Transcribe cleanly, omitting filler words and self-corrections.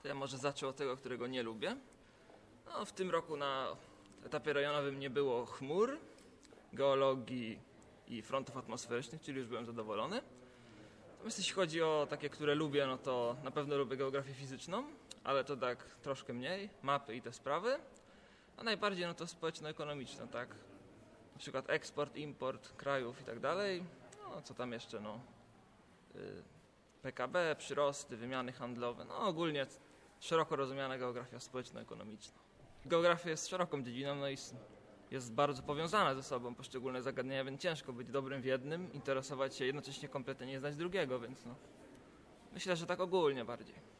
To ja może zacznę od tego, którego nie lubię. No, w tym roku na etapie rejonowym nie było chmur, geologii i frontów atmosferycznych, czyli już byłem zadowolony. Natomiast jeśli chodzi o takie, które lubię, no to na pewno lubię geografię fizyczną, ale to tak troszkę mniej, mapy i te sprawy. A najbardziej no to społeczno-ekonomiczne, tak? Na przykład eksport, import krajów i tak dalej. No co tam jeszcze, no. PKB, przyrosty, wymiany handlowe, no ogólnie szeroko rozumiana geografia społeczno-ekonomiczna. Geografia jest szeroką dziedziną, no i jest bardzo powiązana ze sobą, poszczególne zagadnienia, więc ciężko być dobrym w jednym, interesować się jednocześnie kompletnie nie znać drugiego, więc no myślę, że tak ogólnie bardziej.